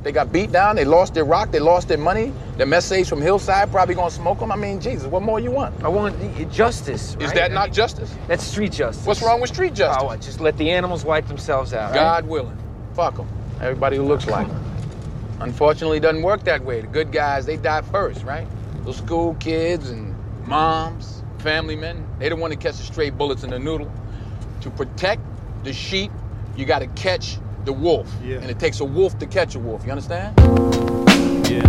They got beat down, they lost their rock, they lost their money. The messages from Hillside probably gonna smoke them. I mean, Jesus, what more you want? I want justice, right? Is that not justice? That's street justice. What's wrong with street justice? Oh, just let the animals wipe themselves out, God willing. Fuck them. Everybody who looks like them. Unfortunately, it doesn't work that way. The good guys, they die first, right? Those school kids and moms, family men, they don't want to catch the stray bullets in the noodle. To protect the sheep, you got to catch the wolf. Yeah. And it takes a wolf to catch a wolf. You understand? Yeah.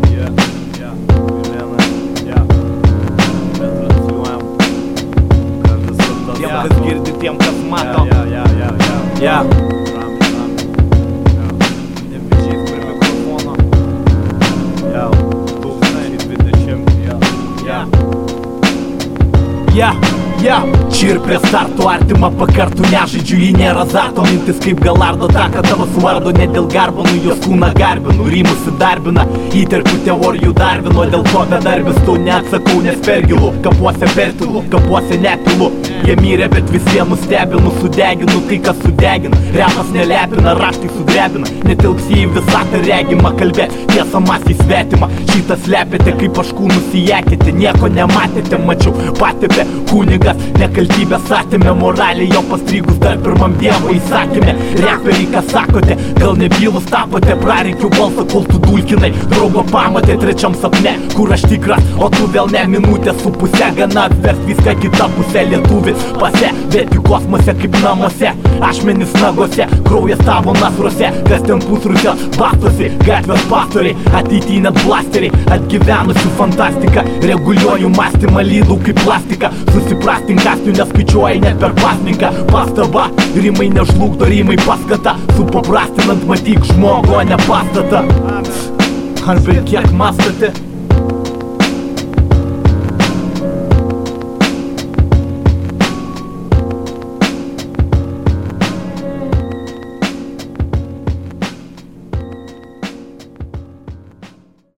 Čia ir prie starto artima pakartų nežaidžiu, jį nėra azarto. Mintis kaip galardo, taka tavo suvardo, ne dėl garbo, nu jos kūną garbinu, rymus įdarbina, įterpiu teorijų Darvino, dėl ko bedarbis tu neatsakau, nes per gilu, kapuose pertilu, kapuose nepilu. Jie mirė, bet vis vien nustebinu, sudeginu tai, kas sudegina. Repas nelepina, raštai sudrebina, netilps į visatą regimą kalbėt, tiesa masiai svetima. Šitas slepiate, kaip aš kūnus įjekite, nieko nematėte, mačiau patėpe kunigas. Nekaltybės atėmė moralė, jo pastrigus dar pirmam Dievo įsakėme. Reperiai, ką sakote, gal nebylus tapote, prareikiu balsą, kol tu dulkinai. Draugo pamatė trečiam sapne, kur aš tikras, o tu vėl ne minutę su pusę. Gana apvers viską kitą pusę, lietuvis pase, bet jų kosmose kaip namuose. Ašmenis nagose, kraujas tavo nasruose, kas ten pusrusės bastosi, gatvės pastoriai, ateity net blasteriai. Atgyvenusių fantastika, reguliuoju mąstymą, lydau kaip plastika. Susiprastink kąsnių, neskaičiuoji net per pasninką. Pastaba, rimai nežlugdo, rimai paskata. Supaprastinant matyk žmogų, o ne pastatą. Ar bent kiek mąstate?